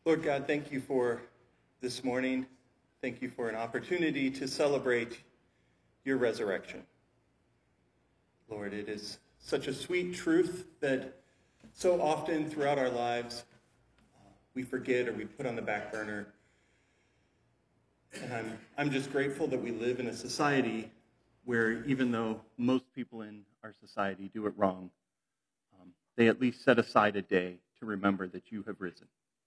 Lord God, thank you for this morning. Thank you for an opportunity to celebrate your resurrection. Lord, it is such a sweet truth that so often throughout our lives we forget or we put on the back burner. And I'm just grateful that we live in a society where even though most people in our society do it wrong, they at least set aside a day to remember that you have risen.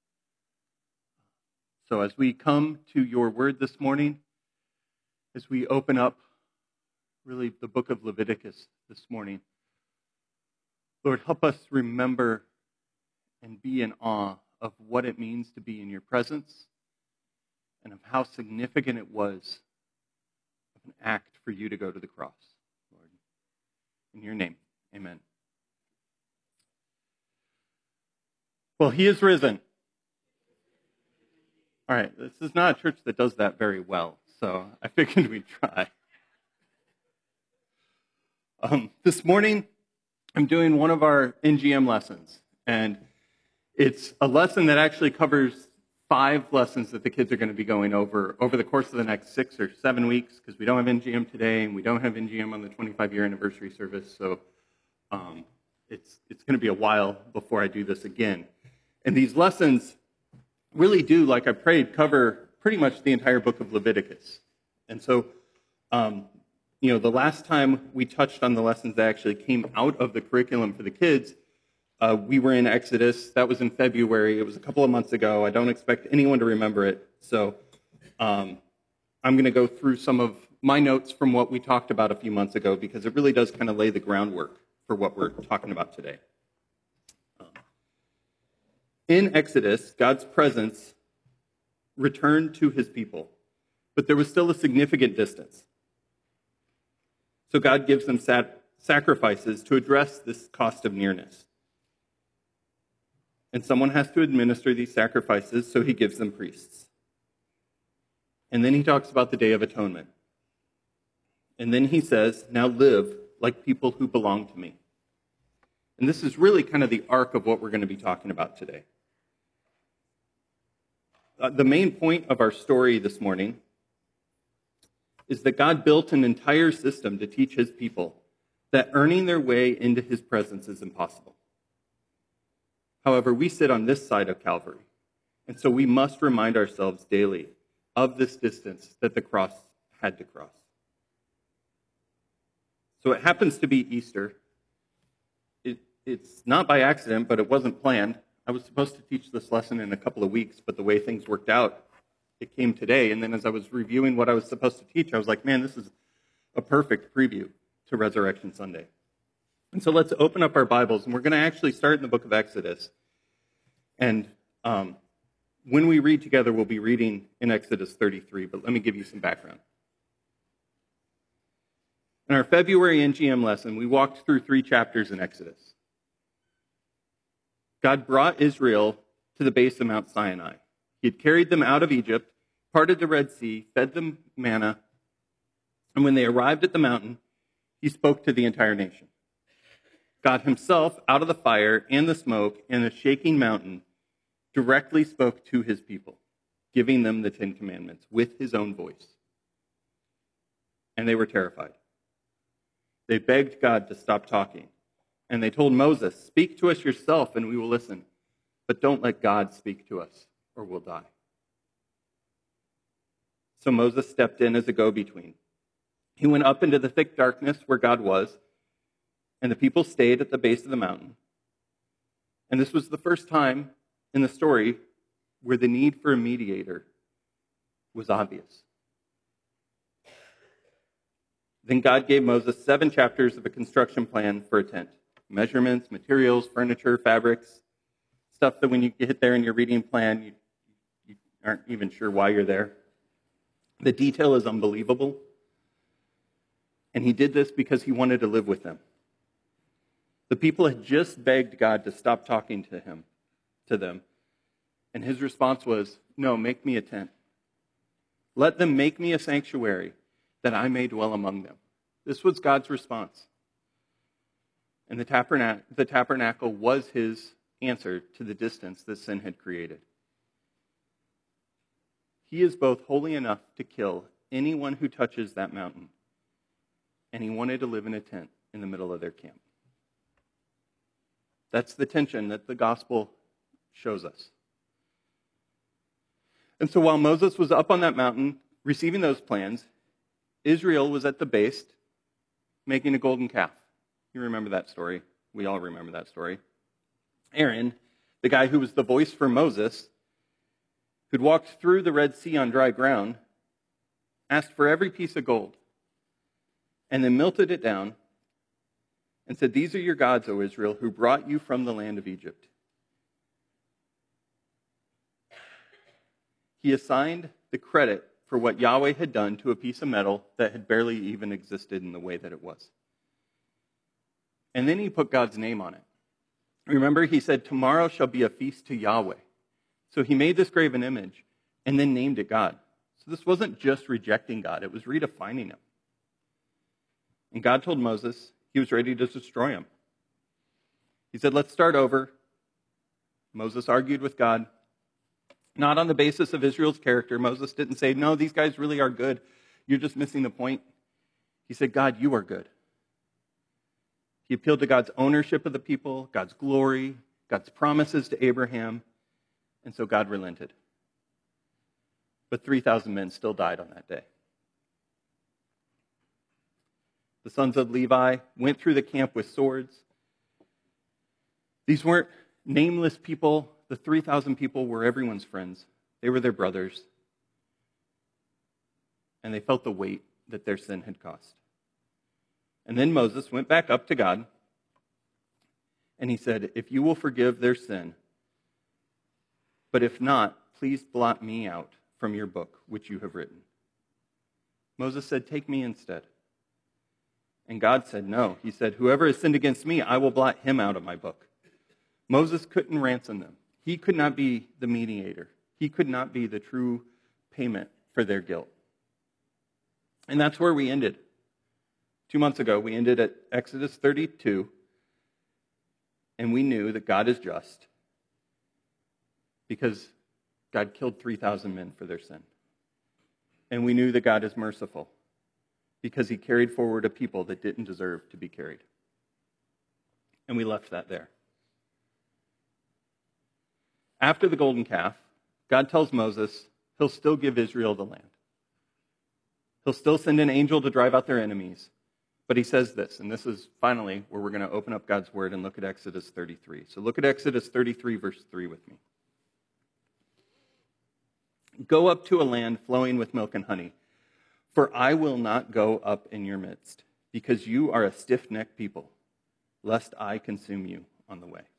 So as we come to your word this morning, as we open up really the book of Leviticus this morning, Lord, help us remember and be in awe of what it means to be in your presence and of how significant it was of an act for you to go to the cross, Lord. In your name, amen. Well, he is risen. All right, this is not a church that does that very well, so I figured we'd try. This morning, I'm doing one of our NGM lessons, and it's a lesson that actually covers 5 lessons that the kids are going to be going over the course of the next 6 or 7 weeks, because we don't have NGM today, and we don't have NGM on the 25-year anniversary service, so it's going to be a while before I do this again. And these lessons really do, like I prayed, cover pretty much the entire book of Leviticus. And so, the last time we touched on the lessons that actually came out of the curriculum for the kids, we were in Exodus. That was in February. It was a couple of months ago. I don't expect anyone to remember it. So I'm going to go through some of my notes from what we talked about a few months ago, because it really does kind of lay the groundwork for what we're talking about today. In Exodus, God's presence returned to his people, but there was still a significant distance. So God gives them sacrifices to address this cost of nearness. And someone has to administer these sacrifices, so he gives them priests. And then he talks about the Day of Atonement. And then he says, now live like people who belong to me. And this is really kind of the arc of what we're going to be talking about today. The main point of our story this morning is that God built an entire system to teach his people that earning their way into his presence is impossible. However, we sit on this side of Calvary, and so we must remind ourselves daily of this distance that the cross had to cross. So it happens to be Easter. It's not by accident, but it wasn't planned. I was supposed to teach this lesson in a couple of weeks, but the way things worked out, it came today. And then as I was reviewing what I was supposed to teach, I was like, man, this is a perfect preview to Resurrection Sunday. And so let's open up our Bibles, and we're going to actually start in the book of Exodus. And when we read together, we'll be reading in Exodus 33, but let me give you some background. In our February NGM lesson, we walked through 3 chapters in Exodus. God brought Israel to the base of Mount Sinai. He had carried them out of Egypt, parted the Red Sea, fed them manna, and when they arrived at the mountain, he spoke to the entire nation. God himself, out of the fire and the smoke and the shaking mountain, directly spoke to his people, giving them the 10 Commandments with his own voice. And they were terrified. They begged God to stop talking. And they told Moses, speak to us yourself and we will listen, but don't let God speak to us or we'll die. So Moses stepped in as a go-between. He went up into the thick darkness where God was, and the people stayed at the base of the mountain. And this was the first time in the story where the need for a mediator was obvious. Then God gave Moses 7 chapters of a construction plan for a tent. Measurements, materials, furniture, fabrics, stuff that when you get there in your reading plan, you aren't even sure why you're there. The detail is unbelievable. And he did this because he wanted to live with them. The people had just begged God to stop talking to them. And his response was, no, make me a tent. Let them make me a sanctuary that I may dwell among them. This was God's response. And the tabernacle was his answer to the distance that sin had created. He is both holy enough to kill anyone who touches that mountain, and he wanted to live in a tent in the middle of their camp. That's the tension that the gospel shows us. And so while Moses was up on that mountain receiving those plans, Israel was at the base making a golden calf. You remember that story. We all remember that story. Aaron, the guy who was the voice for Moses, who'd walked through the Red Sea on dry ground, asked for every piece of gold, and then melted it down and said, "These are your gods, O Israel, who brought you from the land of Egypt." He assigned the credit for what Yahweh had done to a piece of metal that had barely even existed in the way that it was. And then he put God's name on it. Remember, he said, "Tomorrow shall be a feast to Yahweh." So he made this graven image and then named it God. So this wasn't just rejecting God, it was redefining him. And God told Moses he was ready to destroy him. He said, "Let's start over." Moses argued with God, not on the basis of Israel's character. Moses didn't say, "No, these guys really are good. You're just missing the point." He said, "God, you are good." He appealed to God's ownership of the people, God's glory, God's promises to Abraham, and so God relented. But 3,000 men still died on that day. The sons of Levi went through the camp with swords. These weren't nameless people. The 3,000 people were everyone's friends. They were their brothers. And they felt the weight that their sin had cost. And then Moses went back up to God, and he said, "If you will forgive their sin, but if not, please blot me out from your book, which you have written." Moses said, "Take me instead." And God said, "No." He said, "Whoever has sinned against me, I will blot him out of my book." Moses couldn't ransom them. He could not be the mediator. He could not be the true payment for their guilt. And that's where we ended. 2 months ago, we ended at Exodus 32, and we knew that God is just because God killed 3,000 men for their sin. And we knew that God is merciful because he carried forward a people that didn't deserve to be carried. And we left that there. After the golden calf, God tells Moses he'll still give Israel the land. He'll still send an angel to drive out their enemies. But he says this, and this is finally where we're going to open up God's word and look at Exodus 33. So look at Exodus 33, verse 3 with me. "Go up to a land flowing with milk and honey, for I will not go up in your midst, because you are a stiff-necked people, lest I consume you on the way."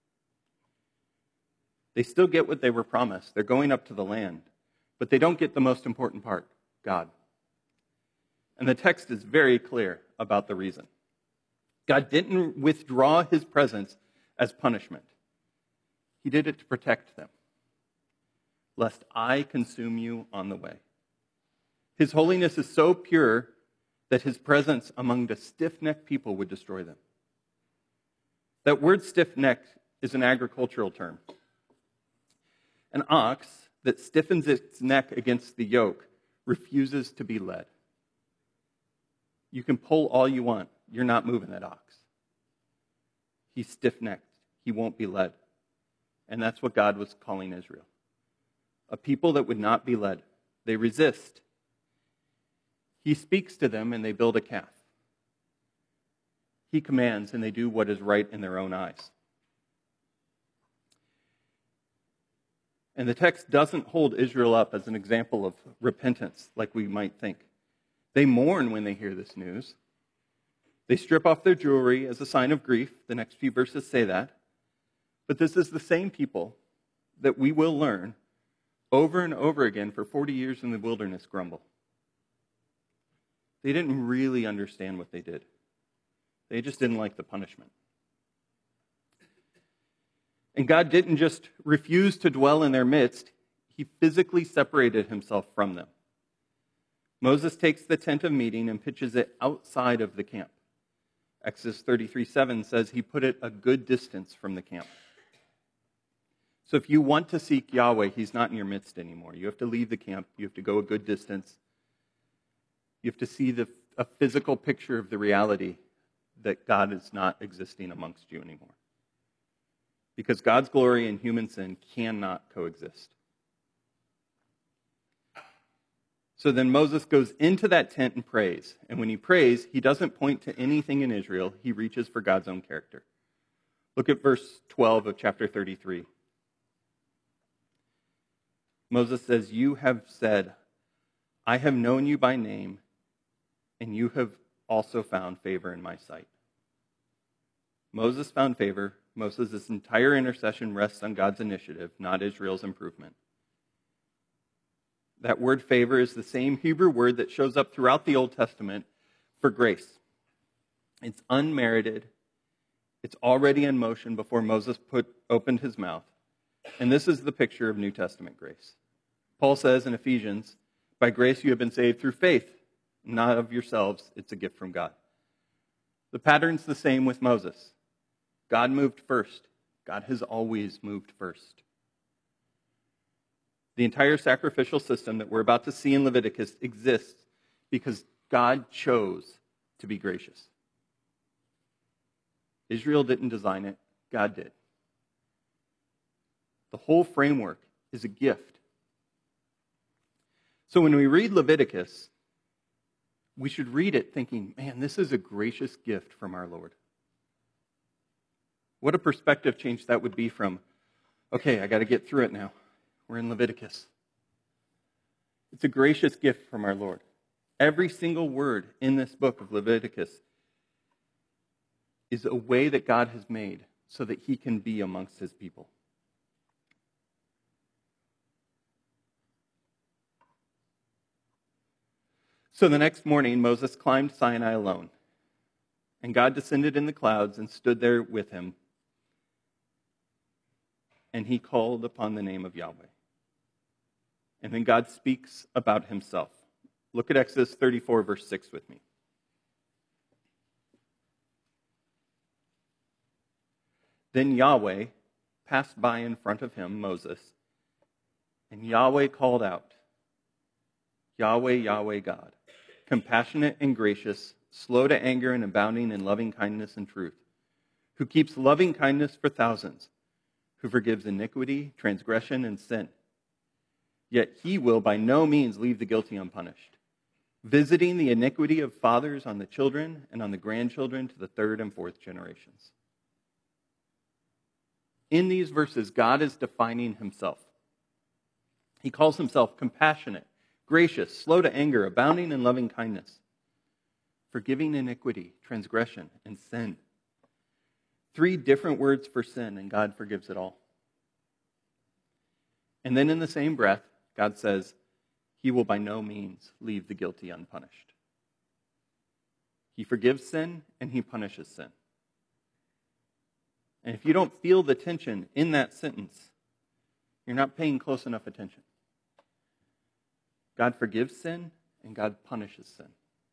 They still get what they were promised. They're going up to the land, but they don't get the most important part, God. And the text is very clear about the reason. God didn't withdraw his presence as punishment. He did it to protect them, lest I consume you on the way. His holiness is so pure that his presence among the stiff-necked people would destroy them. That word stiff-necked is an agricultural term. An ox that stiffens its neck against the yoke refuses to be led. You can pull all you want. You're not moving that ox. He's stiff-necked. He won't be led. And that's what God was calling Israel. A people that would not be led. They resist. He speaks to them and they build a calf. He commands and they do what is right in their own eyes. And the text doesn't hold Israel up as an example of repentance like we might think. They mourn when they hear this news. They strip off their jewelry as a sign of grief. The next few verses say that. But this is the same people that we will learn over and over again for 40 years in the wilderness grumble. They didn't really understand what they did. They just didn't like the punishment. And God didn't just refuse to dwell in their midst. He physically separated himself from them. Moses takes the tent of meeting and pitches it outside of the camp. Exodus 33:7 says he put it a good distance from the camp. So if you want to seek Yahweh, he's not in your midst anymore. You have to leave the camp. You have to go a good distance. You have to see a physical picture of the reality that God is not existing amongst you anymore. Because God's glory and human sin cannot coexist. So then Moses goes into that tent and prays. And when he prays, he doesn't point to anything in Israel. He reaches for God's own character. Look at verse 12 of chapter 33. Moses says, "You have said, I have known you by name, and you have also found favor in my sight." Moses found favor. Moses' entire intercession rests on God's initiative, not Israel's improvement. That word favor is the same Hebrew word that shows up throughout the Old Testament for grace. It's unmerited. It's already in motion before Moses opened his mouth. And this is the picture of New Testament grace. Paul says in Ephesians, "By grace you have been saved through faith, not of yourselves. It's a gift from God." The pattern's the same with Moses. God moved first. God has always moved first. The entire sacrificial system that we're about to see in Leviticus exists because God chose to be gracious. Israel didn't design it, God did. The whole framework is a gift. So when we read Leviticus, we should read it thinking, man, this is a gracious gift from our Lord. What a perspective change that would be from, okay, I got to get through it now. We're in Leviticus. It's a gracious gift from our Lord. Every single word in this book of Leviticus is a way that God has made so that he can be amongst his people. So the next morning, Moses climbed Sinai alone, and God descended in the clouds and stood there with him, and he called upon the name of Yahweh. And then God speaks about himself. Look at Exodus 34, verse 6 with me. Then Yahweh passed by in front of him, Moses, and Yahweh called out, "Yahweh, Yahweh God, compassionate and gracious, slow to anger and abounding in loving kindness and truth, who keeps loving kindness for thousands, who forgives iniquity, transgression, and sin. Yet he will by no means leave the guilty unpunished, visiting the iniquity of fathers on the children and on the grandchildren to the third and fourth generations." In these verses, God is defining himself. He calls himself compassionate, gracious, slow to anger, abounding in loving kindness, forgiving iniquity, transgression, and sin. 3 different words for sin, and God forgives it all. And then in the same breath, God says, he will by no means leave the guilty unpunished. He forgives sin, and he punishes sin. And if you don't feel the tension in that sentence, you're not paying close enough attention. God forgives sin, and God punishes sin.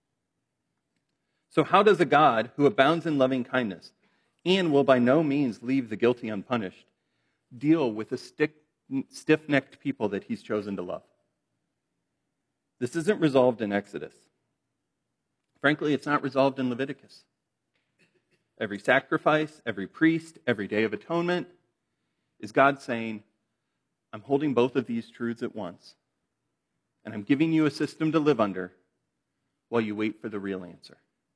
So how does a God who abounds in loving kindness and will by no means leave the guilty unpunished deal with the stiff-necked people that he's chosen to love? This isn't resolved in Exodus. Frankly, it's not resolved in Leviticus. Every sacrifice, every priest, every day of atonement is God saying, I'm holding both of these truths at once, and I'm giving you a system to live under while you wait for the real answer.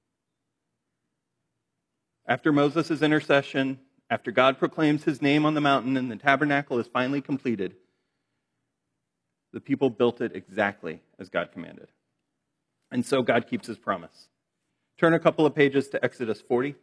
After Moses' intercession, after God proclaims his name on the mountain and the tabernacle is finally completed, the people built it exactly as God commanded. And so God keeps his promise. Turn a couple of pages to Exodus 40.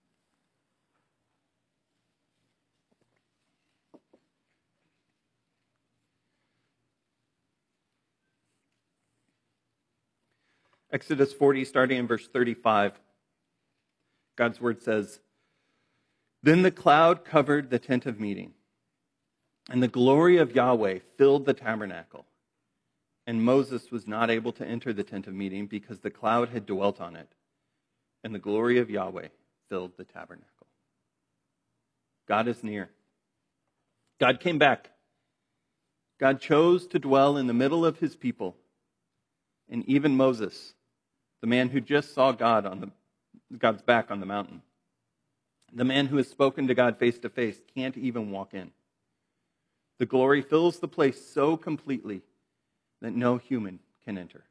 Exodus 40, starting in verse 35, God's word says, "Then the cloud covered the tent of meeting, and the glory of Yahweh filled the tabernacle. And Moses was not able to enter the tent of meeting because the cloud had dwelt on it, and the glory of Yahweh filled the tabernacle." God is near. God came back. God chose to dwell in the middle of his people. And even Moses, the man who just saw God's back on the mountain, the man who has spoken to God face to face, can't even walk in. The glory fills the place so completely that no human can enter.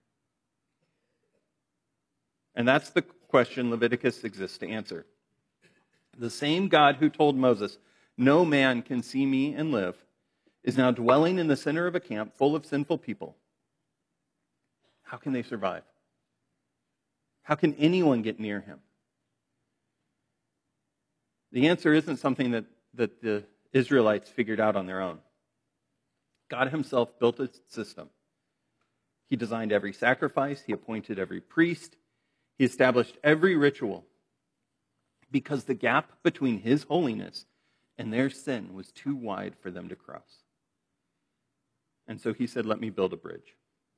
And that's the question Leviticus exists to answer. The same God who told Moses, "No man can see me and live," is now dwelling in the center of a camp full of sinful people. How can they survive? How can anyone get near him? The answer isn't something that the Israelites figured out on their own. God himself built a system. He designed every sacrifice. He appointed every priest. He established every ritual because the gap between his holiness and their sin was too wide for them to cross. And so he said, "Let me build a bridge."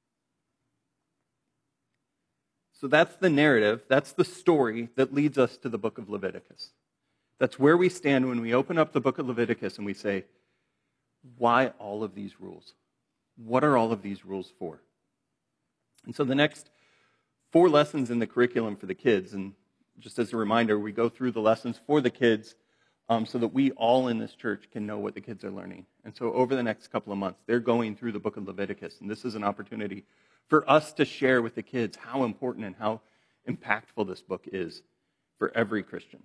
So that's the narrative, that's the story that leads us to the book of Leviticus. That's where we stand when we open up the book of Leviticus and we say, why all of these rules? What are all of these rules for? And so the next 4 lessons in the curriculum for the kids, and just as a reminder, we go through the lessons for the kids so that we all in this church can know what the kids are learning. And so over the next couple of months, they're going through the book of Leviticus, and this is an opportunity for us to share with the kids how important and how impactful this book is for every Christian.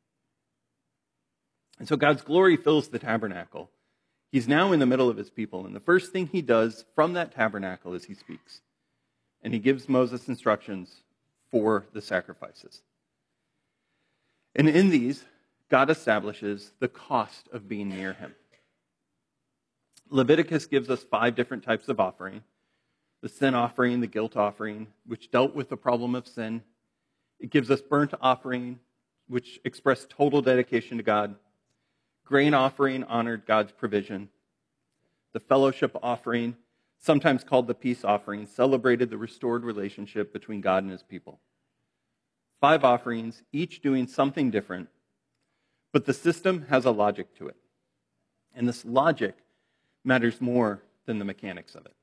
And so God's glory fills the tabernacle. He's now in the middle of his people, and the first thing he does from that tabernacle is he speaks. And he gives Moses instructions for the sacrifices. And in these, God establishes the cost of being near him. Leviticus gives us 5 different types of offering. The sin offering, the guilt offering, which dealt with the problem of sin. It gives us burnt offering, which expressed total dedication to God. Grain offering honored God's provision. The fellowship offering, sometimes called the peace offering, celebrated the restored relationship between God and his people. 5 offerings, each doing something different, but the system has a logic to it. And this logic matters more than the mechanics of it.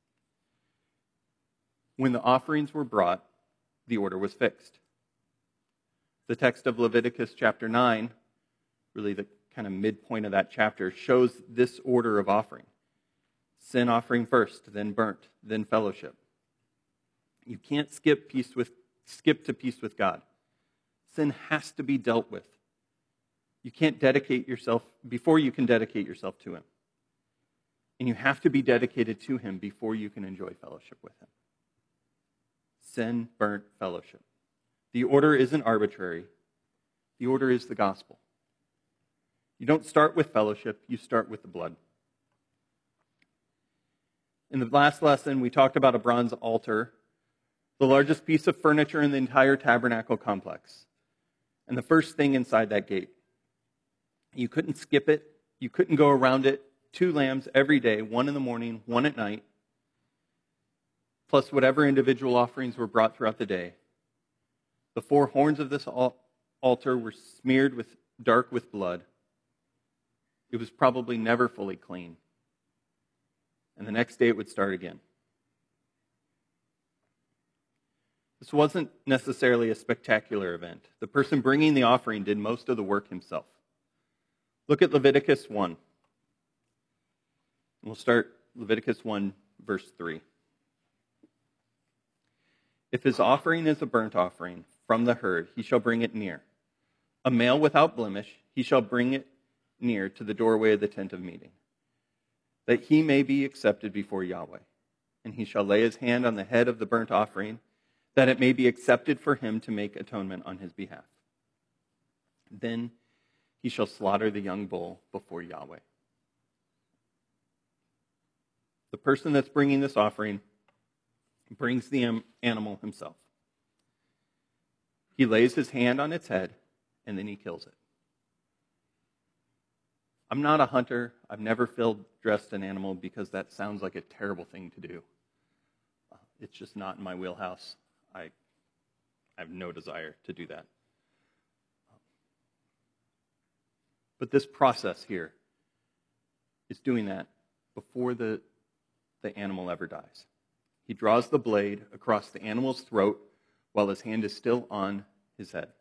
When the offerings were brought, the order was fixed. The text of Leviticus chapter 9, really the kind of midpoint of that chapter, shows this order of offering. Sin offering first, then burnt, then fellowship. You can't skip to peace with God. Sin has to be dealt with. You can't dedicate yourself before you can dedicate yourself to him. And you have to be dedicated to him before you can enjoy fellowship with him. Sin, burnt, fellowship. The order isn't arbitrary. The order is the gospel. You don't start with fellowship, you start with the blood. In the last lesson, we talked about a bronze altar, the largest piece of furniture in the entire tabernacle complex, and the first thing inside that gate. You couldn't skip it. You couldn't go around it. 2 lambs every day, 1 in the morning, 1 at night, plus whatever individual offerings were brought throughout the day. The 4 horns of this altar were smeared dark with blood. It was probably never fully clean. And the next day it would start again. This wasn't necessarily a spectacular event. The person bringing the offering did most of the work himself. Look at Leviticus 1. We'll start Leviticus 1, verse 3. If his offering is a burnt offering from the herd, he shall bring it near. A male without blemish, he shall bring it near to the doorway of the tent of meeting, that he may be accepted before Yahweh. And he shall lay his hand on the head of the burnt offering, that it may be accepted for him to make atonement on his behalf. Then he shall slaughter the young bull before Yahweh. The person that's bringing this offering brings the animal himself. He lays his hand on its head, and then he kills it. I'm not a hunter. I've never field dressed an animal because that sounds like a terrible thing to do. It's just not in my wheelhouse. I have no desire to do that. But this process here is doing that before the animal ever dies. He draws the blade across the animal's throat while his hand is still on his head.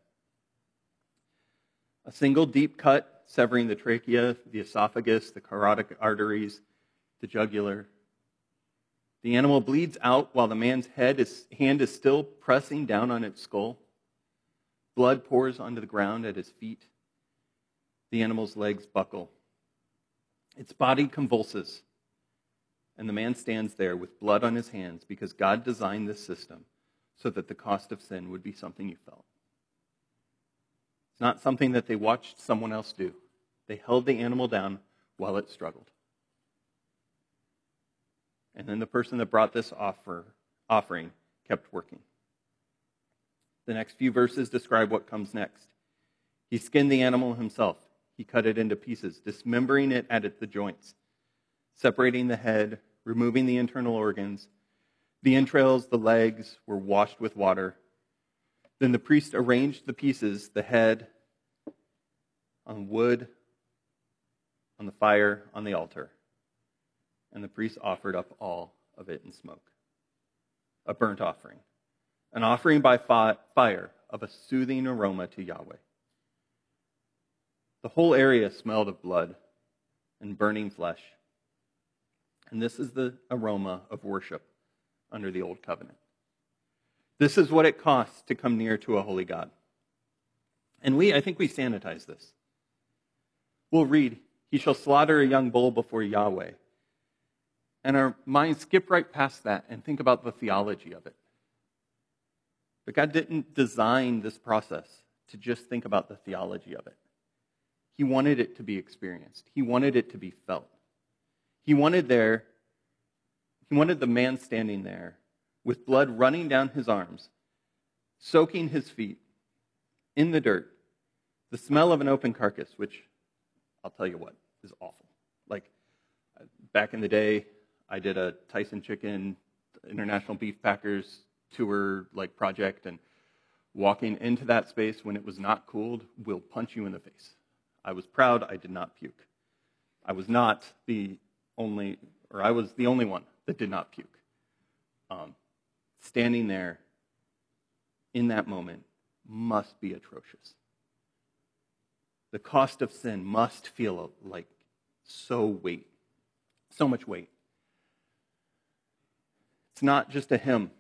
A single deep cut severing the trachea, the esophagus, the carotid arteries, the jugular. The animal bleeds out while the man's hand is still pressing down on its skull. Blood pours onto the ground at his feet. The animal's legs buckle. Its body convulses. And the man stands there with blood on his hands because God designed this system so that the cost of sin would be something you felt. It's not something that they watched someone else do. They held the animal down while it struggled. And then the person that brought this offering kept working. The next few verses describe what comes next. He skinned the animal himself. He cut it into pieces, dismembering it at the joints, separating the head, removing the internal organs. The entrails, the legs were washed with water. Then the priest arranged the pieces, the head, on wood, on the fire, on the altar. And the priest offered up all of it in smoke. A burnt offering. An offering by fire of a soothing aroma to Yahweh. The whole area smelled of blood and burning flesh. And this is the aroma of worship under the Old Covenant. This is what it costs to come near to a holy God. And I think we sanitize this. We'll read, he shall slaughter a young bull before Yahweh. And our minds skip right past that and think about the theology of it. But God didn't design this process to just think about the theology of it. He wanted it to be experienced. He wanted it to be felt. He wanted the man standing there with blood running down his arms, soaking his feet in the dirt, the smell of an open carcass, which I'll tell you what, is awful. Like, back in the day, I did a Tyson Chicken International Beef Packers tour project, and walking into that space when it was not cooled will punch you in the face. I was proud I did not puke. I was the only one that did not puke. Standing there in that moment must be atrocious. The cost of sin must feel like so much weight. It's not just a hymn.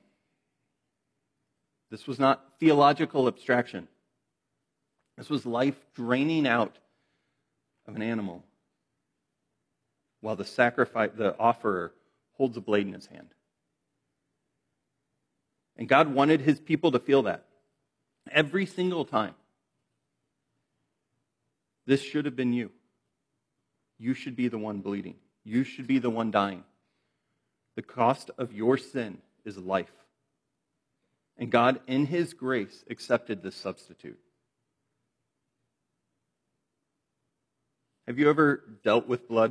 This was not theological abstraction. This was life draining out of an animal while the offerer holds a blade in his hand. And God wanted his people to feel that every single time. This should have been you. You should be the one bleeding. You should be the one dying. The cost of your sin is life. And God, in his grace, accepted this substitute. Have you ever dealt with blood?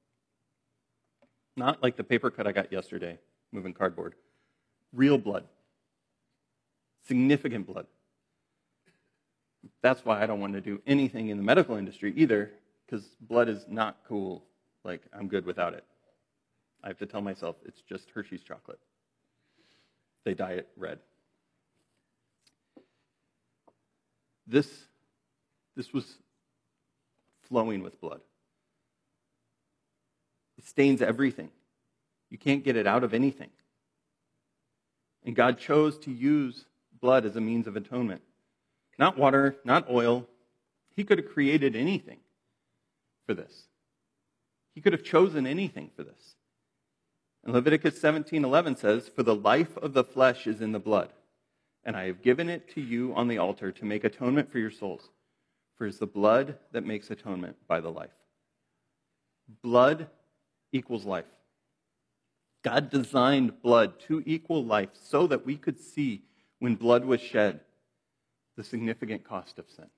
Not like the paper cut I got yesterday, moving cardboard. Real blood. Significant blood. That's why I don't want to do anything in the medical industry either, because blood is not cool. I'm good without it. I have to tell myself it's just Hershey's chocolate. They dye it red. This was flowing with blood. It stains everything. You can't get it out of anything. And God chose to use blood as a means of atonement. Not water, not oil. He could have created anything for this. He could have chosen anything for this. And Leviticus 17:11 says, "For the life of the flesh is in the blood, and I have given it to you on the altar to make atonement for your souls. For it is the blood that makes atonement by the life." Blood equals life. God designed blood to equal life so that we could see, when blood was shed, the significant cost of sin.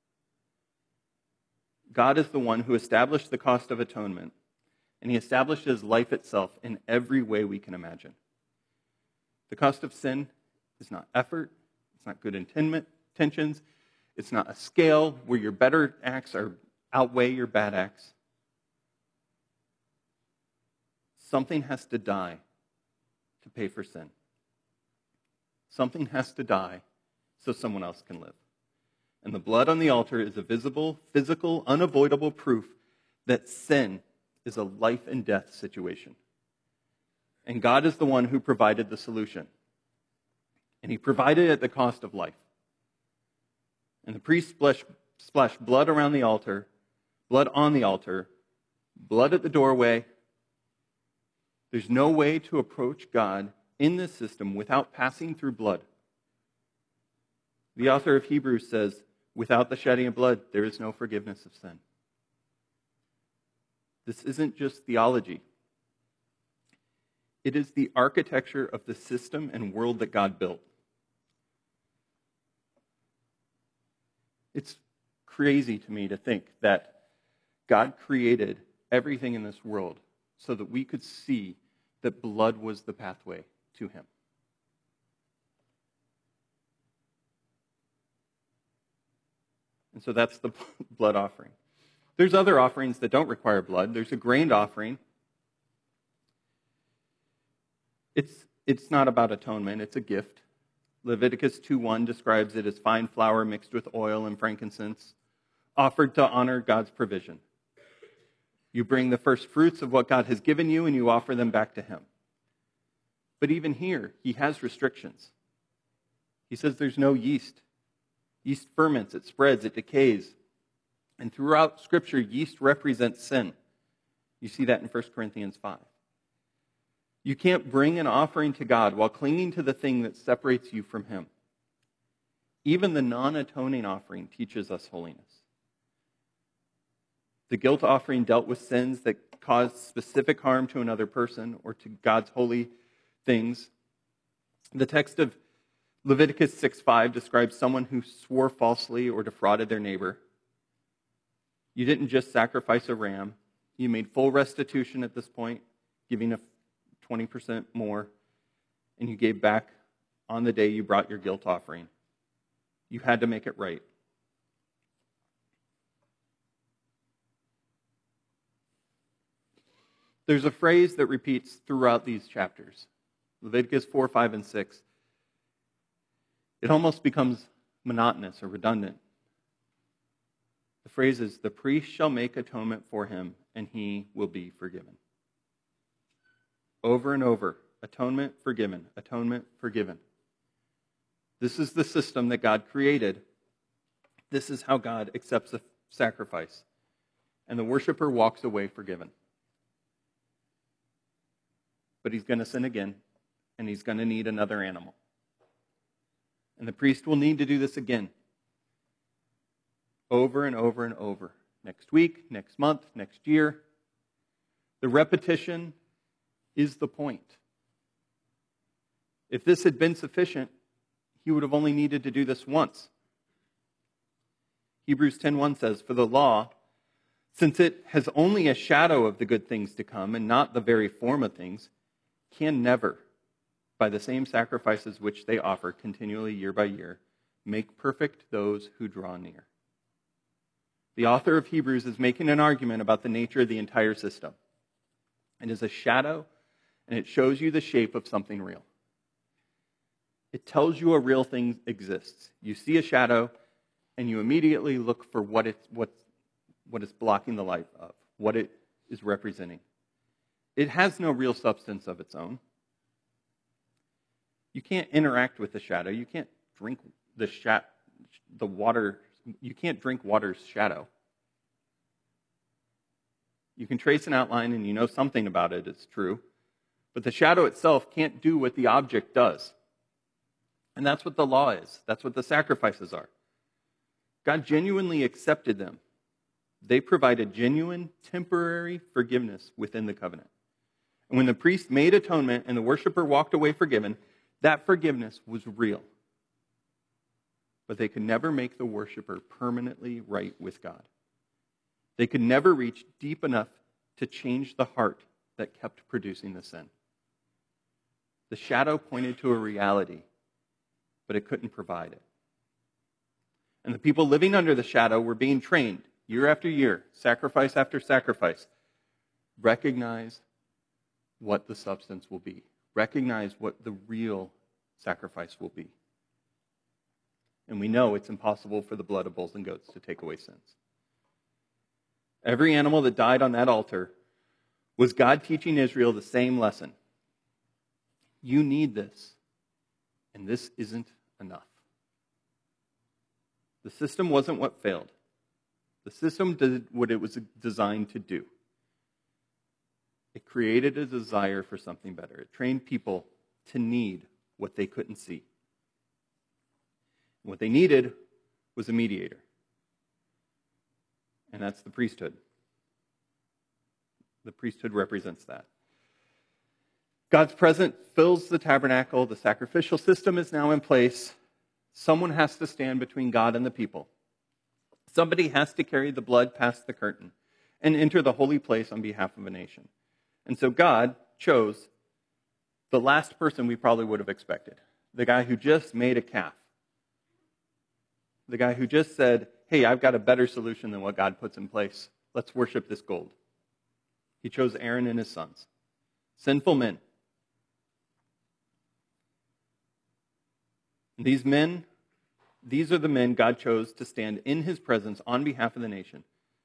God is the one who established the cost of atonement, and he establishes life itself in every way we can imagine. The cost of sin is not effort, it's not good intentions, it's not a scale where your better acts outweigh your bad acts. something has to die to pay for sin. Something has to die so someone else can live. And the blood on the altar is a visible, physical, unavoidable proof that sin is a life and death situation. And God is the one who provided the solution. And he provided it at the cost of life. And the priest splashed blood around the altar, blood on the altar, blood at the doorway. There's no way to approach God in this system without passing through blood. The author of Hebrews says, without the shedding of blood, there is no forgiveness of sin. This isn't just theology. It is the architecture of the system and world that God built. It's crazy to me to think that God created everything in this world so that we could see that blood was the pathway to him. And so that's the blood offering. There's other offerings that don't require blood. There's a grain offering. It's not about atonement, it's a gift. Leviticus 2:1 describes it as fine flour mixed with oil and frankincense, offered to honor God's provision. You bring the first fruits of what God has given you and you offer them back to him. But even here, he has restrictions. He says there's no yeast. Yeast ferments, it spreads, it decays. And throughout Scripture, yeast represents sin. You see that in 1 Corinthians 5. You can't bring an offering to God while clinging to the thing that separates you from him. Even the non-atoning offering teaches us holiness. The guilt offering dealt with sins that caused specific harm to another person or to God's holy things. The text of Leviticus 6:5 describes someone who swore falsely or defrauded their neighbor. You didn't just sacrifice a ram. You made full restitution at this point, giving a 20% more, and you gave back on the day you brought your guilt offering. You had to make it right. There's a phrase that repeats throughout these chapters. Leviticus 4, 5, and 6. It almost becomes monotonous or redundant. The phrase is, the priest shall make atonement for him, and he will be forgiven. Over and over, atonement, forgiven, atonement, forgiven. This is the system that God created. This is how God accepts a sacrifice. And the worshiper walks away forgiven. But he's going to sin again, and he's going to need another animal. And the priest will need to do this again. Over and over and over. Next week, next month, next year. The repetition is the point. If this had been sufficient, he would have only needed to do this once. Hebrews 10:1 says, for the law, since it has only a shadow of the good things to come and not the very form of things, can never, by the same sacrifices which they offer continually year by year, make perfect those who draw near. The author of Hebrews is making an argument about the nature of the entire system. It is a shadow, and it shows you the shape of something real. It tells you a real thing exists. You see a shadow, and you immediately look for what is blocking the light of, what it is representing. It has no real substance of its own. You can't interact with the shadow. You can't drink the water. You can't drink water's shadow. You can trace an outline and you know something about it is true, but the shadow itself can't do what the object does. And that's what the law is. That's what the sacrifices are. God genuinely accepted them. They provided genuine, temporary forgiveness within the covenant. And when the priest made atonement and the worshiper walked away forgiven, that forgiveness was real. But they could never make the worshiper permanently right with God. They could never reach deep enough to change the heart that kept producing the sin. The shadow pointed to a reality, but it couldn't provide it. And the people living under the shadow were being trained year after year, sacrifice after sacrifice. Recognize what the substance will be. Recognize what the real sacrifice will be. And we know it's impossible for the blood of bulls and goats to take away sins. Every animal that died on that altar was God teaching Israel the same lesson. You need this, and this isn't enough. The system wasn't what failed. The system did what it was designed to do. It created a desire for something better. It trained people to need what they couldn't see. What they needed was a mediator. And that's the priesthood. The priesthood represents that. God's presence fills the tabernacle. The sacrificial system is now in place. Someone has to stand between God and the people. Somebody has to carry the blood past the curtain and enter the holy place on behalf of a nation. And so God chose the last person we probably would have expected. The guy who just made a calf. The guy who just said, hey, I've got a better solution than what God puts in place. Let's worship this gold. He chose Aaron and his sons. Sinful men. And these are the men God chose to stand in his presence on behalf of the nation.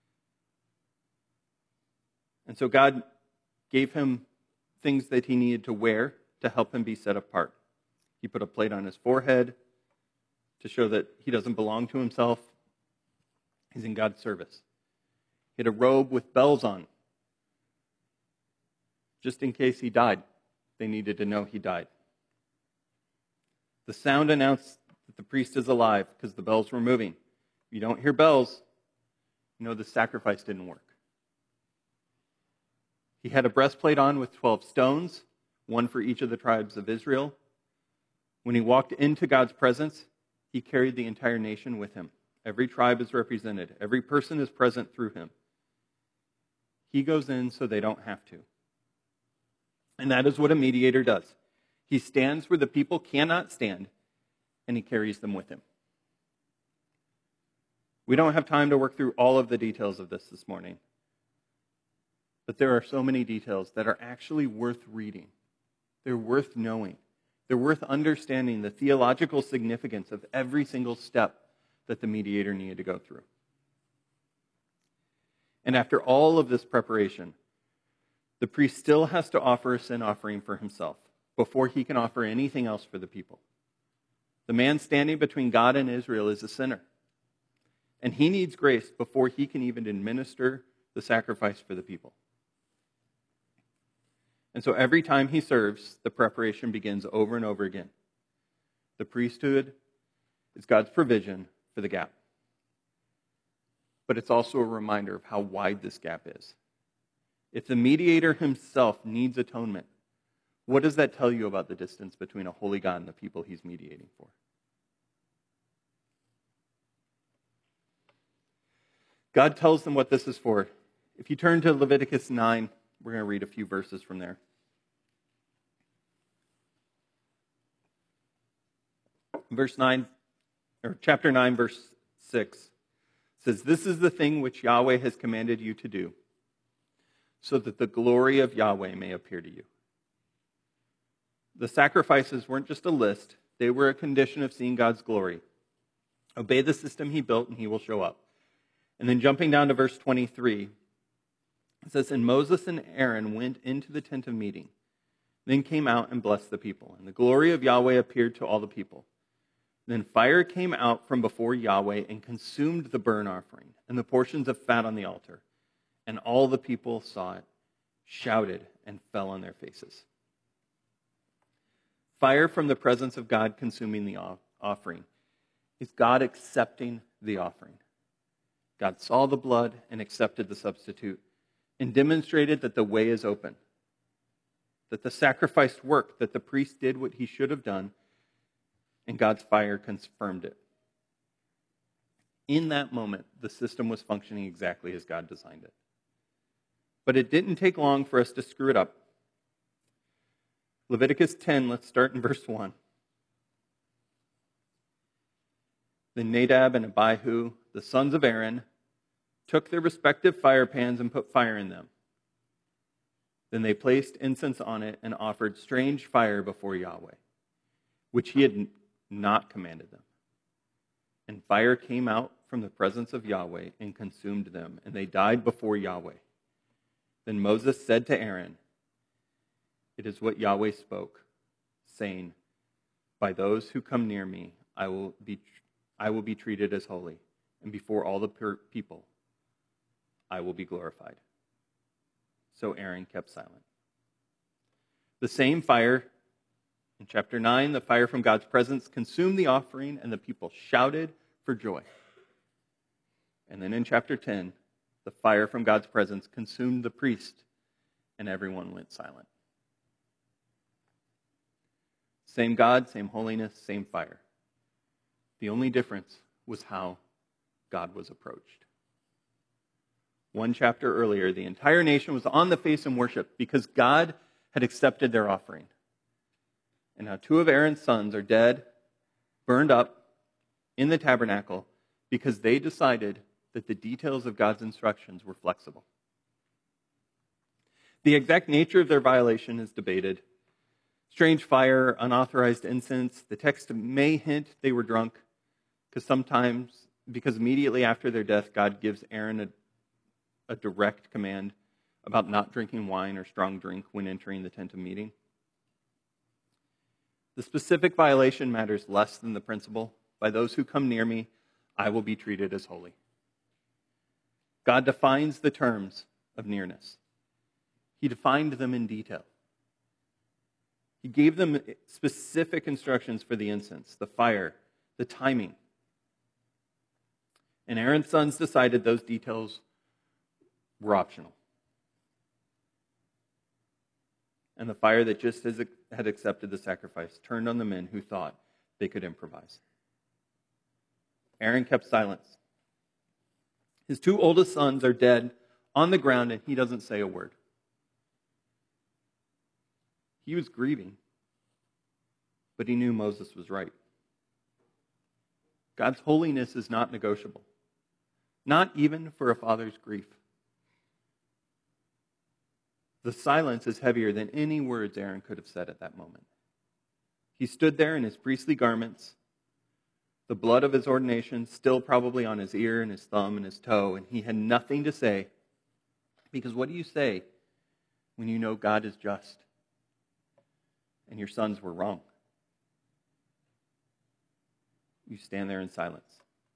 And so God gave him things that he needed to wear to help him be set apart. He put a plate on his forehead to show that he doesn't belong to himself. He's in God's service. He had a robe with bells on. Just in case he died, they needed to know he died. The sound announced that the priest is alive because the bells were moving. If you don't hear bells, you know the sacrifice didn't work. He had a breastplate on with 12 stones, one for each of the tribes of Israel. When he walked into God's presence, he carried the entire nation with him. Every tribe is represented. Every person is present through him. He goes in so they don't have to. And that is what a mediator does. He stands where the people cannot stand, and he carries them with him. We don't have time to work through all of the details of this morning. But there are so many details that are actually worth reading. They're worth knowing. They're worth understanding the theological significance of every single step that the mediator needed to go through. And after all of this preparation, the priest still has to offer a sin offering for himself before he can offer anything else for the people. The man standing between God and Israel is a sinner. And he needs grace before he can even administer the sacrifice for the people. And so every time he serves, the preparation begins over and over again. The priesthood is God's provision for the gap. But it's also a reminder of how wide this gap is. If the mediator himself needs atonement, what does that tell you about the distance between a holy God and the people he's mediating for? God tells them what this is for. If you turn to Leviticus 9, we're going to read a few verses from there. Chapter 9, verse 6 says, "This is the thing which Yahweh has commanded you to do, so that the glory of Yahweh may appear to you." The sacrifices weren't just a list, they were a condition of seeing God's glory. Obey the system he built and he will show up. And then jumping down to verse 23, it says, "And Moses and Aaron went into the tent of meeting, then came out and blessed the people. And the glory of Yahweh appeared to all the people. Then fire came out from before Yahweh and consumed the burnt offering and the portions of fat on the altar. And all the people saw it, shouted, and fell on their faces." Fire from the presence of God consuming the offering is God accepting the offering. God saw the blood and accepted the substitute and demonstrated that the way is open, that the sacrifice worked, that the priest did what he should have done, and God's fire confirmed it. In that moment, the system was functioning exactly as God designed it. But it didn't take long for us to screw it up. Leviticus 10, let's start in verse 1. Then Nadab and Abihu, the sons of Aaron, took their respective fire pans and put fire in them. Then they placed incense on it and offered strange fire before Yahweh, which he had not commanded them. And fire came out from the presence of Yahweh and consumed them, and they died before Yahweh. Then Moses said to Aaron, "It is what Yahweh spoke, saying, 'By those who come near me, I will be treated as holy, and before all the people, I will be glorified.'" So Aaron kept silent. The same fire, in chapter 9, the fire from God's presence consumed the offering, and the people shouted for joy. And then in chapter 10, the fire from God's presence consumed the priest, and everyone went silent. Same God, same holiness, same fire. The only difference was how God was approached. One chapter earlier, the entire nation was on the face in worship because God had accepted their offering. And now 2 of Aaron's sons are dead, burned up in the tabernacle because they decided that the details of God's instructions were flexible. The exact nature of their violation is debated. Strange fire, unauthorized incense. The text may hint they were drunk because immediately after their death, God gives Aaron a direct command about not drinking wine or strong drink when entering the tent of meeting. The specific violation matters less than the principle. By those who come near me, I will be treated as holy. God defines the terms of nearness. He defined them in detail. He gave them specific instructions for the incense, the fire, the timing. And Aaron's sons decided those details were optional. And the fire that just had accepted the sacrifice turned on the men who thought they could improvise. Aaron kept silence. His 2 oldest sons are dead on the ground, and he doesn't say a word. He was grieving, but he knew Moses was right. God's holiness is not negotiable, not even for a father's grief. The silence is heavier than any words Aaron could have said at that moment. He stood there in his priestly garments, the blood of his ordination still probably on his ear and his thumb and his toe, and he had nothing to say. Because what do you say when you know God is just and your sons were wrong? You stand there in silence.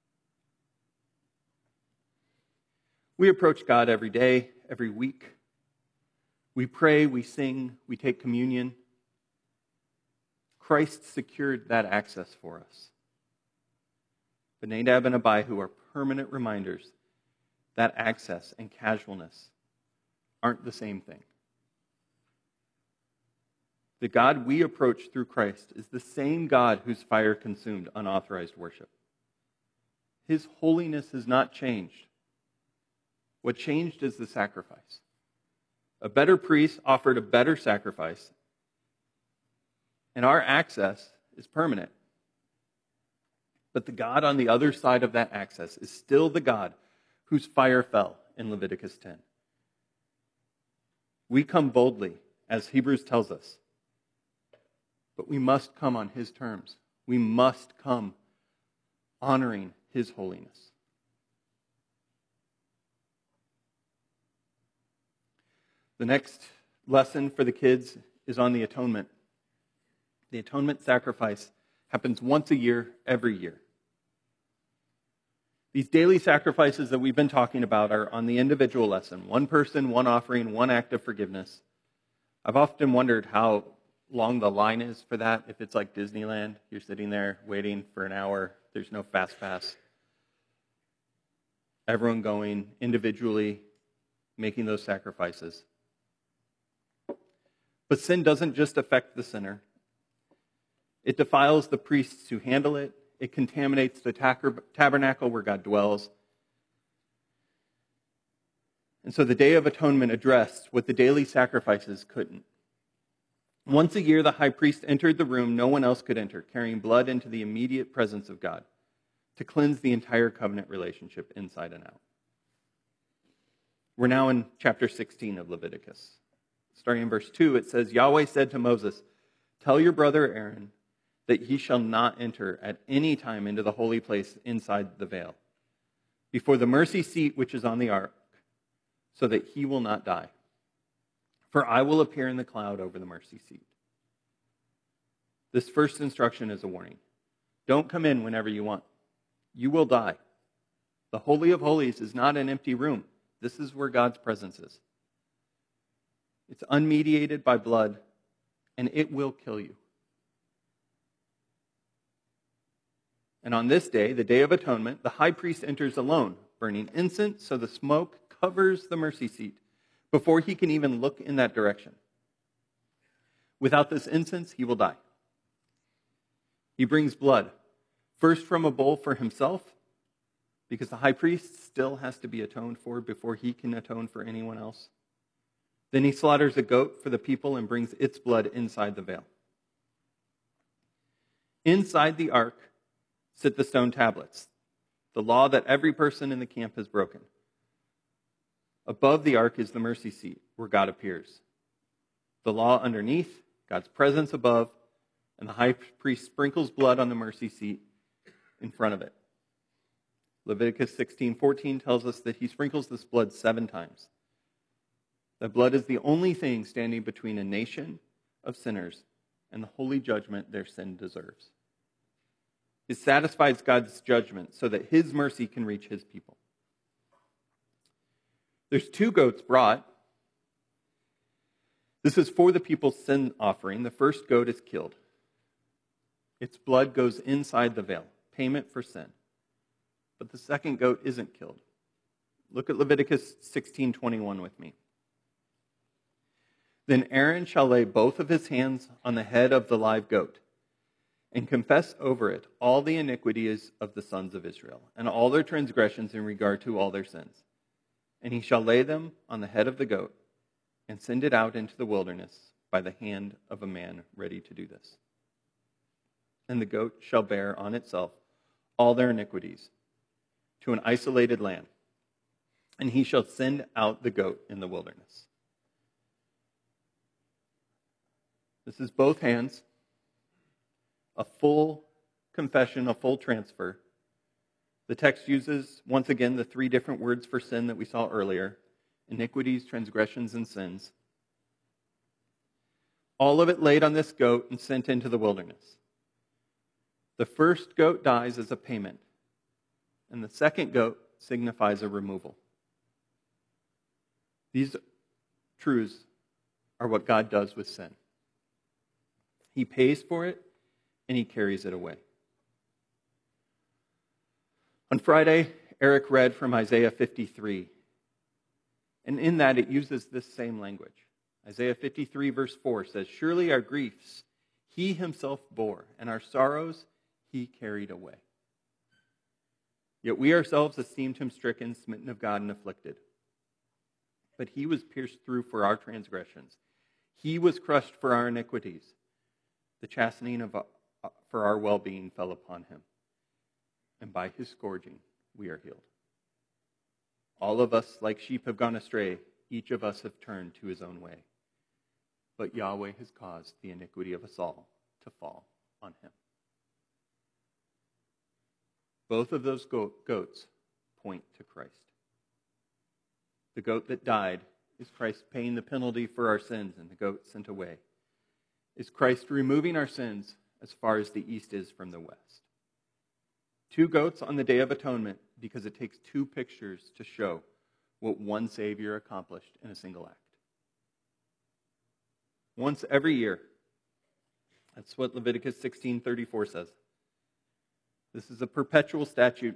We approach God every day, every week. We pray, we sing, we take communion. Christ secured that access for us. But Nadab and Abihu are permanent reminders that access and casualness aren't the same thing. The God we approach through Christ is the same God whose fire consumed unauthorized worship. His holiness has not changed. What changed is the sacrifice. A better priest offered a better sacrifice, and our access is permanent. But the God on the other side of that access is still the God whose fire fell in Leviticus 10. We come boldly, as Hebrews tells us, but we must come on his terms. We must come honoring his holiness. The next lesson for the kids is on the atonement. The atonement sacrifice happens once a year, every year. These daily sacrifices that we've been talking about are on the individual lesson. One person, one offering, one act of forgiveness. I've often wondered how long the line is for that. If it's like Disneyland, you're sitting there waiting for an hour. There's no fast pass. Everyone going individually, making those sacrifices. But sin doesn't just affect the sinner. It defiles the priests who handle it. It contaminates the tabernacle where God dwells. And so the Day of Atonement addressed what the daily sacrifices couldn't. Once a year, the high priest entered the room no one else could enter, carrying blood into the immediate presence of God to cleanse the entire covenant relationship inside and out. We're now in chapter 16 of Leviticus. starting in verse 2, it says, Yahweh said to Moses, tell your brother Aaron that he shall not enter at any time into the holy place inside the veil, before the mercy seat which is on the ark, so that he will not die. For I will appear in the cloud over the mercy seat. This first instruction is a warning. Don't come in whenever you want. You will die. The Holy of Holies is not an empty room. This is where God's presence is. It's unmediated by blood, and it will kill you. And on this day, the Day of Atonement, the high priest enters alone, burning incense so the smoke covers the mercy seat before he can even look in that direction. Without this incense, he will die. He brings blood, first from a bowl for himself, because the high priest still has to be atoned for before he can atone for anyone else. Then he slaughters a goat for the people and brings its blood inside the veil. Inside the ark sit the stone tablets, the law that every person in the camp has broken. Above the ark is the mercy seat, where God appears. The law underneath, God's presence above, and the high priest sprinkles blood on the mercy seat in front of it. Leviticus 16:14 tells us that he sprinkles this blood 7 times. That blood is the only thing standing between a nation of sinners and the holy judgment their sin deserves. It satisfies God's judgment so that his mercy can reach his people. There's 2 goats brought. This is for the people's sin offering. The first goat is killed. Its blood goes inside the veil, payment for sin. But the second goat isn't killed. Look at Leviticus 16:21 with me. Then Aaron shall lay both of his hands on the head of the live goat and confess over it all the iniquities of the sons of Israel and all their transgressions in regard to all their sins. And he shall lay them on the head of the goat and send it out into the wilderness by the hand of a man ready to do this. And the goat shall bear on itself all their iniquities to an isolated land, and he shall send out the goat in the wilderness. This is both hands, a full confession, a full transfer. The text uses, once again, the 3 different words for sin that we saw earlier: iniquities, transgressions, and sins. All of it laid on this goat and sent into the wilderness. The first goat dies as a payment, and the second goat signifies a removal. These truths are what God does with sin. He pays for it, and he carries it away. On Friday, Eric read from Isaiah 53, and in that it uses this same language. Isaiah 53 verse 4 says, surely our griefs he himself bore, and our sorrows he carried away. Yet we ourselves esteemed him stricken, smitten of God, and afflicted. But he was pierced through for our transgressions. He was crushed for our iniquities. The chastening for our well-being fell upon him. And by his scourging we are healed. All of us, like sheep, have gone astray. Each of us have turned to his own way. But Yahweh has caused the iniquity of us all to fall on him. Both of those goats point to Christ. The goat that died is Christ paying the penalty for our sins, and the goat sent away is Christ removing our sins as far as the east is from the west. 2 goats on the Day of Atonement because it takes 2 pictures to show what one Savior accomplished in a single act. Once every year. That's what Leviticus 16:34 says. This is a perpetual statute.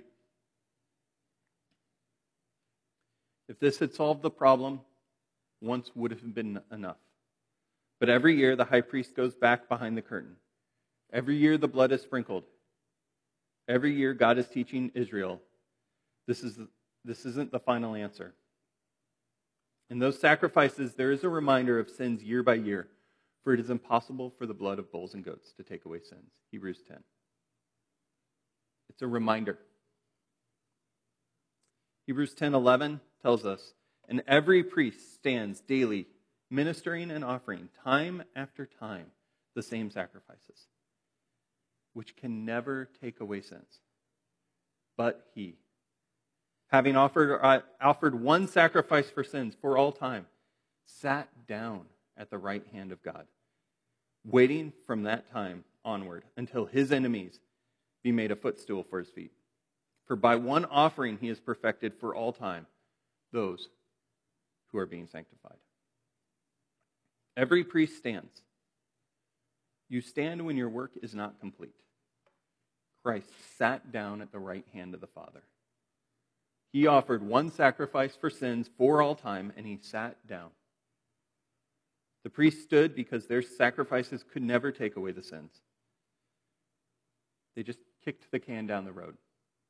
If this had solved the problem, once would have been enough. But every year the high priest goes back behind the curtain. Every year the blood is sprinkled. Every year God is teaching Israel, this isn't the final answer. In those sacrifices, there is a reminder of sins year by year, for it is impossible for the blood of bulls and goats to take away sins. Hebrews 10. It's a reminder. Hebrews 10:11 tells us, and every priest stands daily ministering and offering time after time the same sacrifices, which can never take away sins. But he, having offered one sacrifice for sins for all time, sat down at the right hand of God, waiting from that time onward until his enemies be made a footstool for his feet. For by one offering he has perfected for all time those who are being sanctified. Every priest stands. You stand when your work is not complete. Christ sat down at the right hand of the Father. He offered one sacrifice for sins for all time, and he sat down. The priests stood because their sacrifices could never take away the sins. They just kicked the can down the road.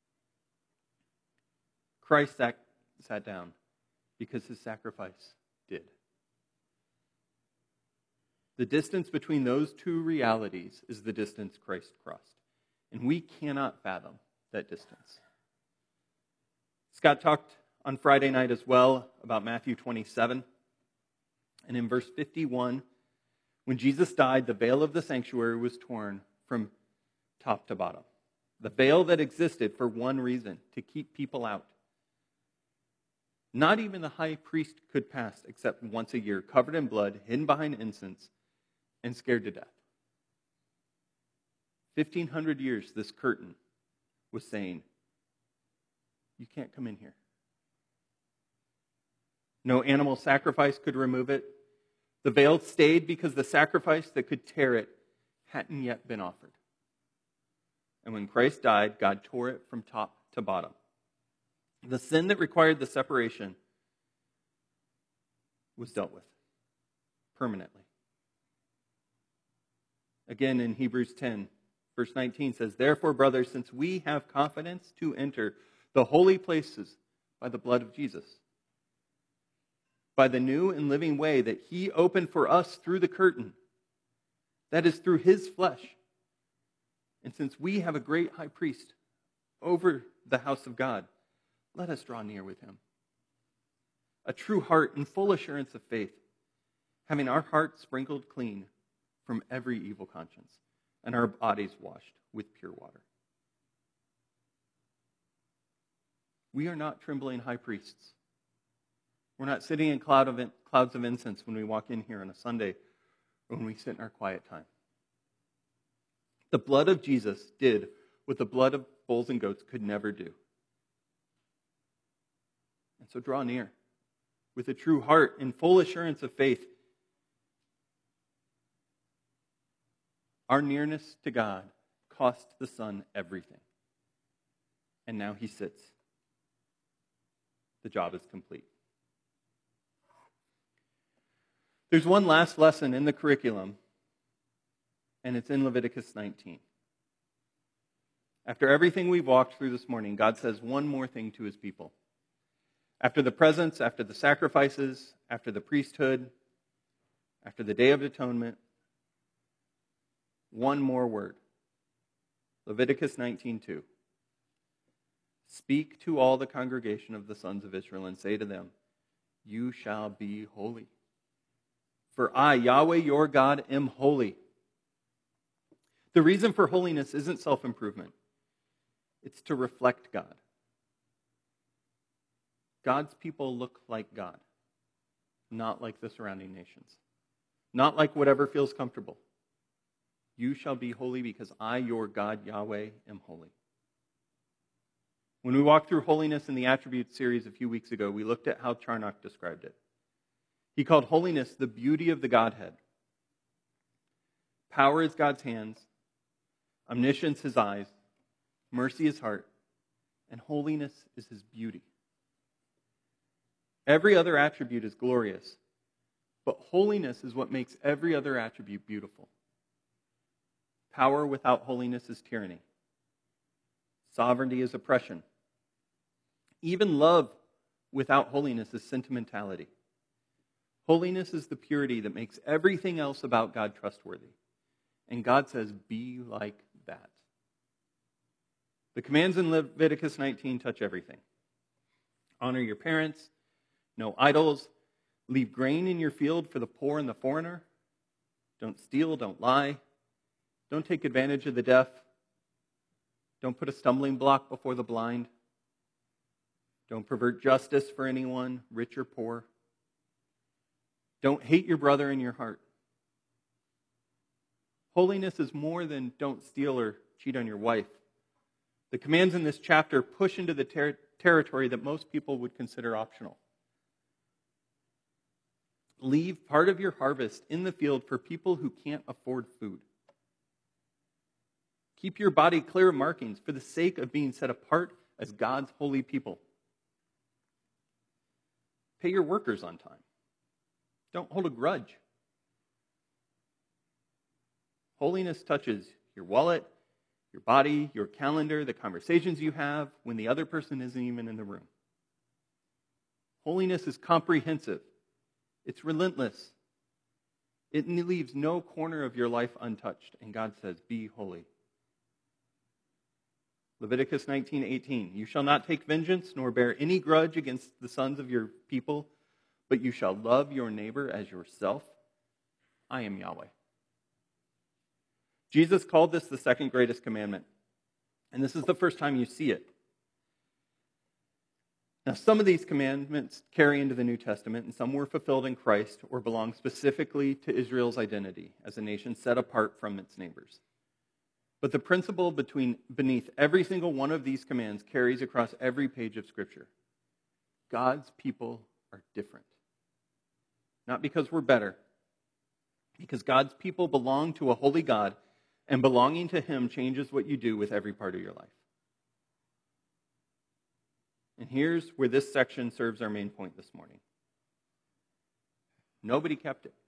Christ sat down because his sacrifice did. The distance between those two realities is the distance Christ crossed. And we cannot fathom that distance. Scott talked on Friday night as well about Matthew 27. And in verse 51, when Jesus died, the veil of the sanctuary was torn from top to bottom. The veil that existed for one reason, to keep people out. Not even the high priest could pass except once a year, covered in blood, hidden behind incense, and scared to death. 1,500 years, this curtain was saying, you can't come in here. No animal sacrifice could remove it. The veil stayed because the sacrifice that could tear it hadn't yet been offered. And when Christ died, God tore it from top to bottom. The sin that required the separation was dealt with permanently. Again, in Hebrews 10, verse 19 says, therefore, brothers, since we have confidence to enter the holy places by the blood of Jesus, by the new and living way that he opened for us through the curtain, that is, through his flesh. And since we have a great high priest over the house of God, let us draw near with him. A true heart and full assurance of faith, having our hearts sprinkled clean from every evil conscience, and our bodies washed with pure water. We are not trembling high priests. We're not sitting in clouds of incense when we walk in here on a Sunday or when we sit in our quiet time. The blood of Jesus did what the blood of bulls and goats could never do. And so draw near with a true heart and full assurance of faith. Our nearness to God cost the Son everything. And now he sits. The job is complete. There's one last lesson in the curriculum, and it's in Leviticus 19. After everything we've walked through this morning, God says one more thing to his people. After the presence, after the sacrifices, after the priesthood, after the Day of Atonement, one more word. Leviticus 19:2. Speak to all the congregation of the sons of Israel and say to them, you shall be holy. For I, Yahweh your God, am holy. The reason for holiness isn't self-improvement. It's to reflect God. God's people look like God, not like the surrounding nations, not like whatever feels comfortable. You shall be holy because I, your God, Yahweh, am holy. When we walked through holiness in the attributes series a few weeks ago, we looked at how Charnock described it. He called holiness the beauty of the Godhead. Power is God's hands, omniscience his eyes, mercy his heart, and holiness is his beauty. Every other attribute is glorious, but holiness is what makes every other attribute beautiful. Power without holiness is tyranny. Sovereignty is oppression. Even love without holiness is sentimentality. Holiness is the purity that makes everything else about God trustworthy. And God says, be like that. The commands in Leviticus 19 touch everything. Honor your parents, no idols, Leave grain in your field for the poor and the foreigner. Don't steal, don't lie. Don't take advantage of the deaf. Don't put a stumbling block before the blind. Don't pervert justice for anyone, rich or poor. Don't hate your brother in your heart. Holiness is more than don't steal or cheat on your wife. The commands in this chapter push into the territory that most people would consider optional. Leave part of your harvest in the field for people who can't afford food. Keep your body clear of markings for the sake of being set apart as God's holy people. Pay your workers on time. Don't hold a grudge. Holiness touches your wallet, your body, your calendar, the conversations you have when the other person isn't even in the room. Holiness is comprehensive. It's relentless. It leaves no corner of your life untouched. And God says, be holy. Leviticus 19:18, you shall not take vengeance nor bear any grudge against the sons of your people, but you shall love your neighbor as yourself. I am Yahweh. Jesus called this the second greatest commandment. And this is the first time you see it. Now, some of these commandments carry into the New Testament, and some were fulfilled in Christ or belong specifically to Israel's identity as a nation set apart from its neighbors. But the principle beneath every single one of these commands carries across every page of Scripture. God's people are different. Not because we're better, because God's people belong to a holy God, and belonging to Him changes what you do with every part of your life. And here's where this section serves our main point this morning. Nobody kept it.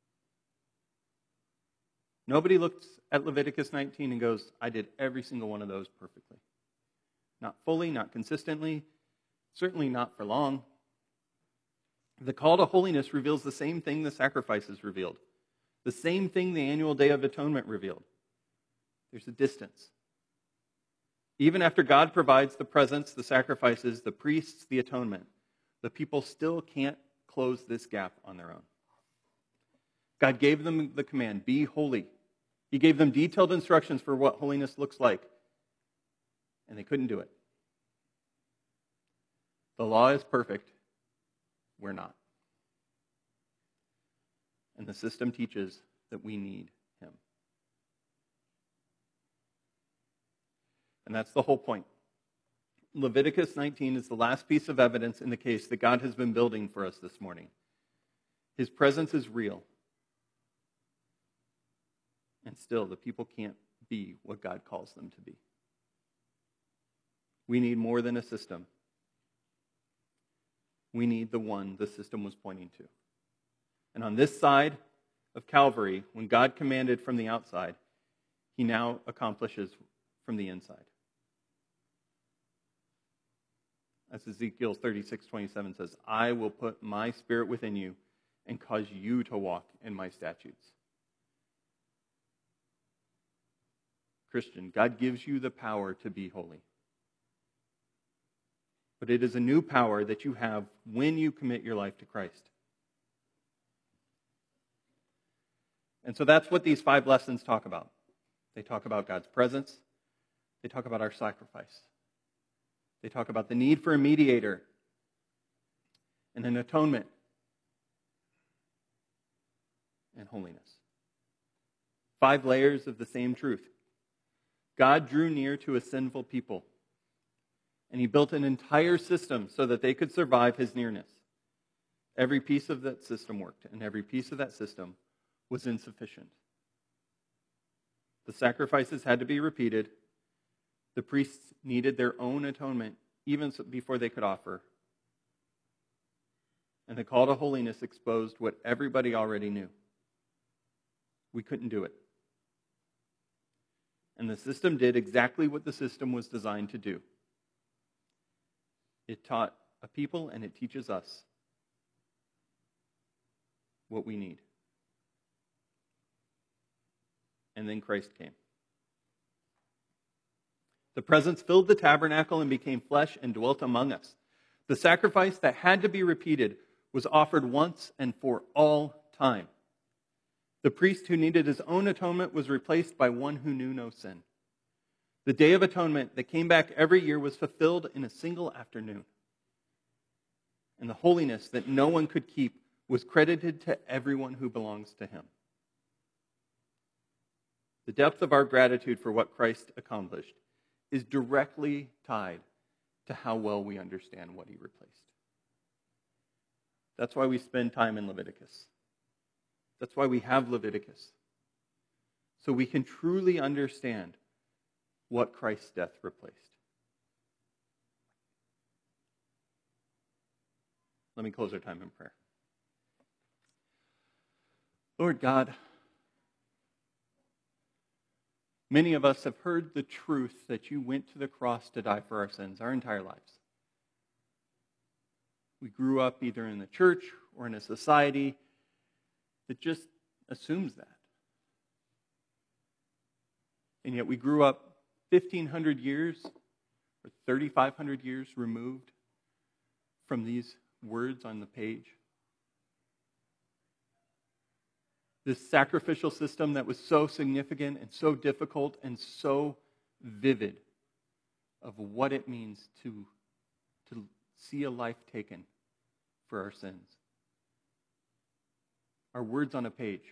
Nobody looks at Leviticus 19 and goes, I did every single one of those perfectly. Not fully, not consistently, certainly not for long. The call to holiness reveals the same thing the sacrifices revealed, the same thing the annual Day of Atonement revealed. There's a distance. Even after God provides the presents, the sacrifices, the priests, the atonement, the people still can't close this gap on their own. God gave them the command, be holy. He gave them detailed instructions for what holiness looks like, and they couldn't do it. The law is perfect. We're not. And the system teaches that we need Him. And that's the whole point. Leviticus 19 is the last piece of evidence in the case that God has been building for us this morning. His presence is real. And still, the people can't be what God calls them to be. We need more than a system. We need the one the system was pointing to. And on this side of Calvary, when God commanded from the outside, He now accomplishes from the inside. As Ezekiel 36:27 says, I will put my spirit within you and cause you to walk in my statutes. Christian, God gives you the power to be holy. But it is a new power that you have when you commit your life to Christ. And so that's what these 5 lessons talk about. They talk about God's presence. They talk about our sacrifice. They talk about the need for a mediator and an atonement and holiness. 5 layers of the same truth. God drew near to a sinful people, and He built an entire system so that they could survive His nearness. Every piece of that system worked, and every piece of that system was insufficient. The sacrifices had to be repeated. The priests needed their own atonement even before they could offer. And the call to holiness exposed what everybody already knew. We couldn't do it. And the system did exactly what the system was designed to do. It taught a people, and it teaches us what we need. And then Christ came. The presence filled the tabernacle and became flesh and dwelt among us. The sacrifice that had to be repeated was offered once and for all time. The priest who needed his own atonement was replaced by one who knew no sin. The Day of Atonement that came back every year was fulfilled in a single afternoon. And the holiness that no one could keep was credited to everyone who belongs to him. The depth of our gratitude for what Christ accomplished is directly tied to how well we understand what he replaced. That's why we spend time in Leviticus. That's why we have Leviticus. So we can truly understand what Christ's death replaced. Let me close our time in prayer. Lord God, many of us have heard the truth that you went to the cross to die for our sins our entire lives. We grew up either in the church or in a society that just assumes that. And yet we grew up 1,500 years or 3,500 years removed from these words on the page. This sacrificial system that was so significant and so difficult and so vivid of what it means to see a life taken for our sins. Our words on a page.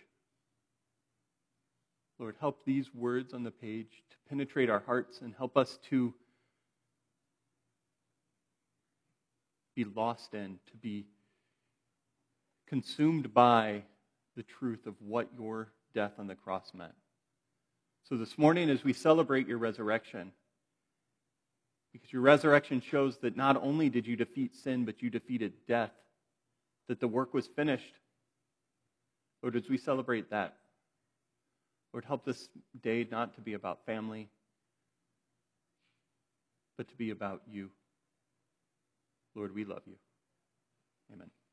Lord, help these words on the page to penetrate our hearts and help us to be lost in, to be consumed by the truth of what your death on the cross meant. So this morning, as we celebrate your resurrection, because your resurrection shows that not only did you defeat sin, but you defeated death, that the work was finished. Lord, as we celebrate that, Lord, help this day not to be about family, but to be about you. Lord, we love you. Amen.